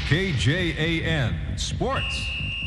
KJAN Sports.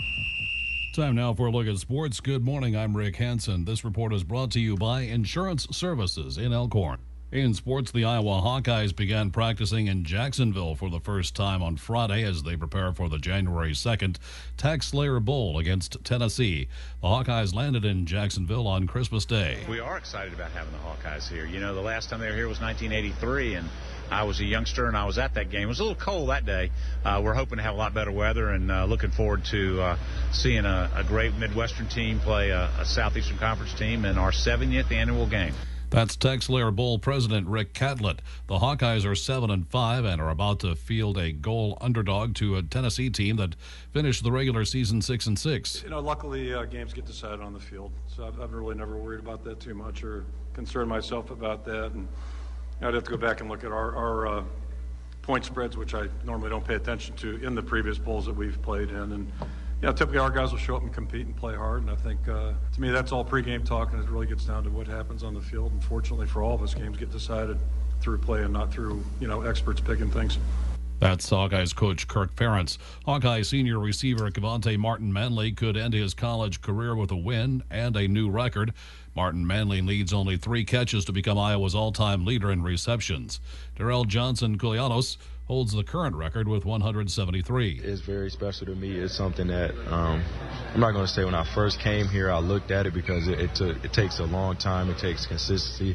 Time now for a look at sports. Good morning, I'm Rick Hansen. This report is brought to you by Insurance Services in Elkhorn. In sports, the Iowa Hawkeyes began practicing in Jacksonville for the first time on Friday as they prepare for the January 2nd TaxSlayer Bowl against Tennessee. The Hawkeyes landed in Jacksonville on Christmas Day. We are excited about having the Hawkeyes here. You know, the last time they were here was 1983, and I was a youngster, and I was at that game. It was a little cold that day. We're hoping to have a lot better weather, and looking forward to seeing a great Midwestern team play a Southeastern Conference team in our 70th annual game. That's TaxSlayer Bowl President Rick Catlett. The Hawkeyes are 7-5 and are about to field a goal underdog to a Tennessee team that finished the regular season 6-6. You know, luckily games get decided on the field, so I've really never worried about that too much or concerned myself about that. And I'd have to go back and look at our point spreads, which I normally don't pay attention to in the previous bowls that we've played in. And typically our guys will show up and compete and play hard, and I think, to me, that's all pregame talk, and it really gets down to what happens on the field. And fortunately for all of us, games get decided through play and not through, experts picking things. That's Hawkeyes coach Kirk Ferentz. Hawkeye senior receiver Cavante Martin Manley could end his college career with a win and a new record. Martin Manley leads only 3 catches to become Iowa's all-time leader in receptions. Darrell Johnson-Culianos holds the current record with 173. It's very special to me. It's something that I'm not going to say when I first came here I looked at it, because it takes a long time. It takes consistency.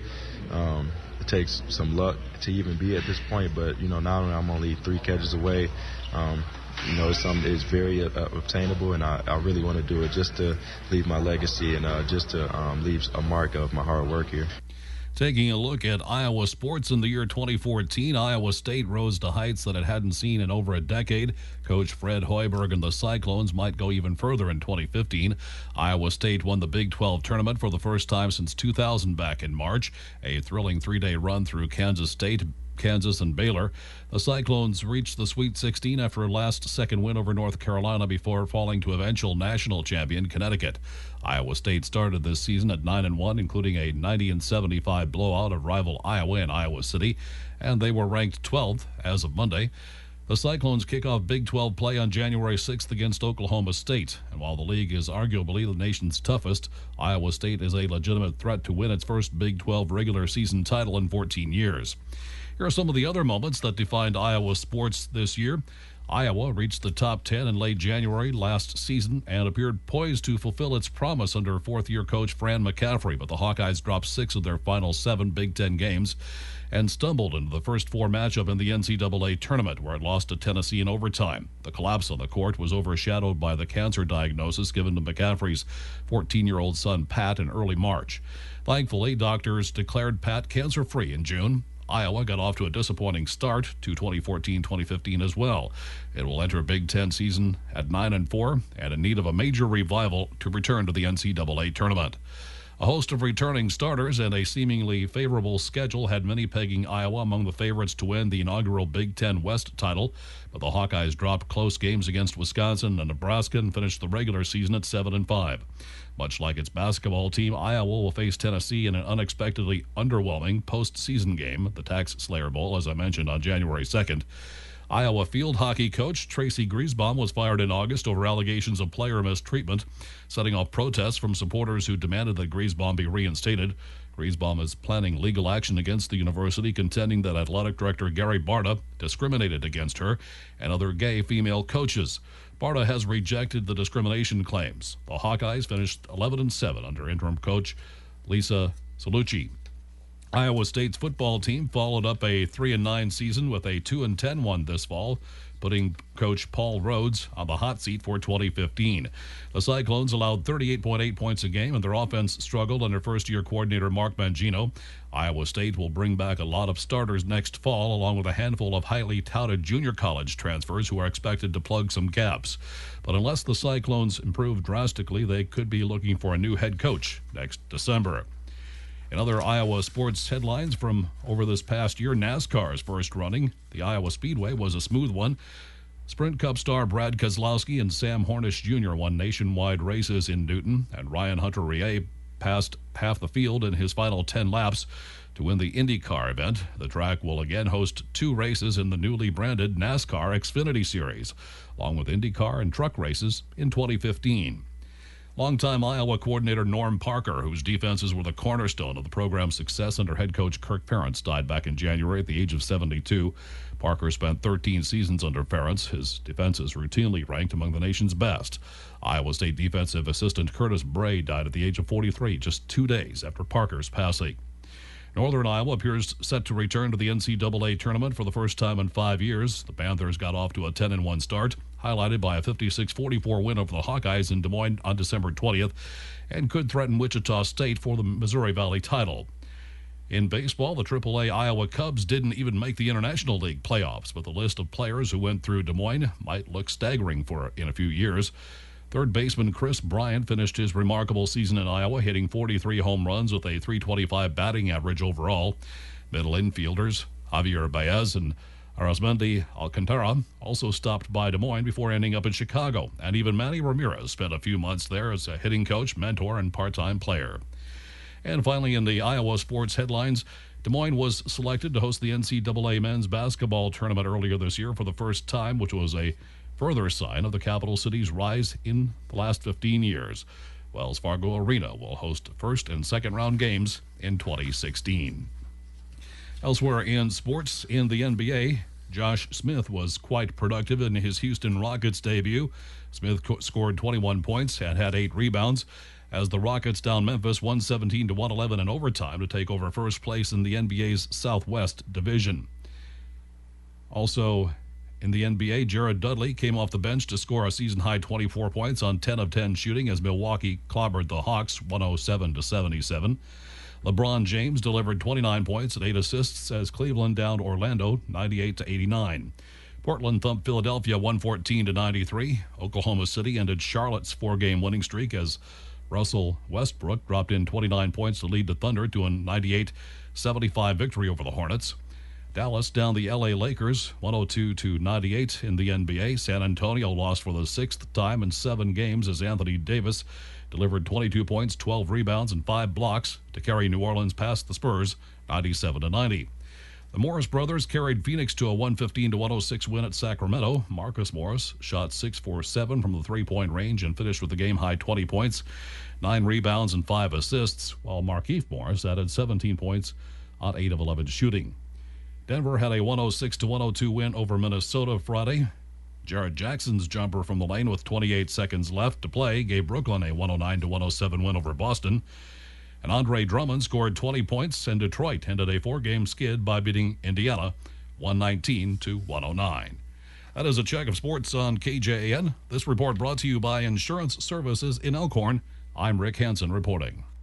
It takes some luck to even be at this point. But, not only I'm only 3 catches away, it's something that's very obtainable, and I really want to do it just to leave my legacy and just to leave a mark of my hard work here. Taking a look at Iowa sports in the year 2014, Iowa State rose to heights that it hadn't seen in over a decade. Coach Fred Hoiberg and the Cyclones might go even further in 2015. Iowa State won the Big 12 tournament for the first time since 2000 back in March, a thrilling 3-day run through Kansas State, Kansas, and Baylor. The Cyclones reached the Sweet 16 after a last-second win over North Carolina before falling to eventual national champion Connecticut. Iowa State started this season at 9-1, including a 90-75 blowout of rival Iowa in Iowa City, and they were ranked 12th as of Monday. The Cyclones kick off Big 12 play on January 6th against Oklahoma State. And while the league is arguably the nation's toughest, Iowa State is a legitimate threat to win its first Big 12 regular season title in 14 years. Here are some of the other moments that defined Iowa sports this year. Iowa reached the top 10 in late January last season and appeared poised to fulfill its promise under fourth-year coach Fran McCaffrey, but the Hawkeyes dropped 6 of their final 7 Big Ten games and stumbled into the first 4 matchup in the NCAA tournament, where it lost to Tennessee in overtime. The collapse on the court was overshadowed by the cancer diagnosis given to McCaffrey's 14-year-old son Pat in early March. Thankfully, doctors declared Pat cancer-free in June. Iowa got off to a disappointing start to 2014-2015 as well. It will enter Big Ten season at 9-4 and in need of a major revival to return to the NCAA tournament. A host of returning starters and a seemingly favorable schedule had many pegging Iowa among the favorites to win the inaugural Big Ten West title, but the Hawkeyes dropped close games against Wisconsin and Nebraska and finished the regular season at 7-5. Much like its basketball team, Iowa will face Tennessee in an unexpectedly underwhelming postseason game, the TaxSlayer Bowl, as I mentioned, on January 2nd. Iowa field hockey coach Tracy Griesbaum was fired in August over allegations of player mistreatment, setting off protests from supporters who demanded that Griesbaum be reinstated. Griesbaum is planning legal action against the university, contending that athletic director Gary Barta discriminated against her and other gay female coaches. Barta has rejected the discrimination claims. The Hawkeyes finished 11-7 under interim coach Lisa Salucci. Iowa State's football team followed up a 3-9 season with a 2-10 one this fall, putting coach Paul Rhodes on the hot seat for 2015. The Cyclones allowed 38.8 points a game, and their offense struggled under first-year coordinator Mark Mangino. Iowa State will bring back a lot of starters next fall, along with a handful of highly touted junior college transfers who are expected to plug some gaps. But unless the Cyclones improve drastically, they could be looking for a new head coach next December. In other Iowa sports headlines from over this past year, NASCAR's first running, the Iowa Speedway, was a smooth one. Sprint Cup star Brad Keselowski and Sam Hornish Jr. won nationwide races in Newton, and Ryan Hunter-Reay passed half the field in his final 10 laps. To win the IndyCar event, the track will again host 2 races in the newly branded NASCAR Xfinity Series, along with IndyCar and truck races in 2015. Longtime Iowa coordinator Norm Parker, whose defenses were the cornerstone of the program's success under head coach Kirk Ferentz, died back in January at the age of 72. Parker spent 13 seasons under Ferentz. His defenses routinely ranked among the nation's best. Iowa State defensive assistant Curtis Bray died at the age of 43, just 2 days after Parker's passing. Northern Iowa appears set to return to the NCAA tournament for the first time in 5 years. The Panthers got off to a 10-1 start, highlighted by a 56-44 win over the Hawkeyes in Des Moines on December 20th, and could threaten Wichita State for the Missouri Valley title. In baseball, the AAA Iowa Cubs didn't even make the International League playoffs, but the list of players who went through Des Moines might look staggering in a few years. Third baseman Chris Bryant finished his remarkable season in Iowa, hitting 43 home runs with a .325 batting average overall. Middle infielders Javier Baez and Arismendi Alcantara also stopped by Des Moines before ending up in Chicago. And even Manny Ramirez spent a few months there as a hitting coach, mentor, and part-time player. And finally, in the Iowa sports headlines, Des Moines was selected to host the NCAA men's basketball tournament earlier this year for the first time, which was a further sign of the capital city's rise in the last 15 years. Wells Fargo Arena will host first and second round games in 2016. Elsewhere in sports, in the NBA, Josh Smith was quite productive in his Houston Rockets debut. Smith scored 21 points and had 8 rebounds as the Rockets down Memphis 117-111 in overtime to take over first place in the NBA's Southwest Division. Also, in the NBA, Jared Dudley came off the bench to score a season-high 24 points on 10 of 10 shooting as Milwaukee clobbered the Hawks 107-77. LeBron James delivered 29 points and 8 assists as Cleveland downed Orlando 98-89. Portland thumped Philadelphia 114-93. Oklahoma City ended Charlotte's 4-game winning streak as Russell Westbrook dropped in 29 points to lead the Thunder to a 98-75 victory over the Hornets. Dallas downed the LA Lakers 102-98 in the NBA. San Antonio lost for the 6th time in 7 games as Anthony Davis delivered 22 points, 12 rebounds, and 5 blocks to carry New Orleans past the Spurs 97-90. The Morris brothers carried Phoenix to a 115-106 win at Sacramento. Marcus Morris shot 6 for 7 from the three-point range and finished with a game-high 20 points, 9 rebounds, and 5 assists, while Markieff Morris added 17 points on 8 of 11 shooting. Denver had a 106-102 win over Minnesota Friday. Jared Jackson's jumper from the lane with 28 seconds left to play gave Brooklyn a 109-107 win over Boston. And Andre Drummond scored 20 points, and Detroit ended a 4-game skid by beating Indiana 119-109. That is a check of sports on KJAN. This report brought to you by Insurance Services in Elkhorn. I'm Rick Hansen reporting.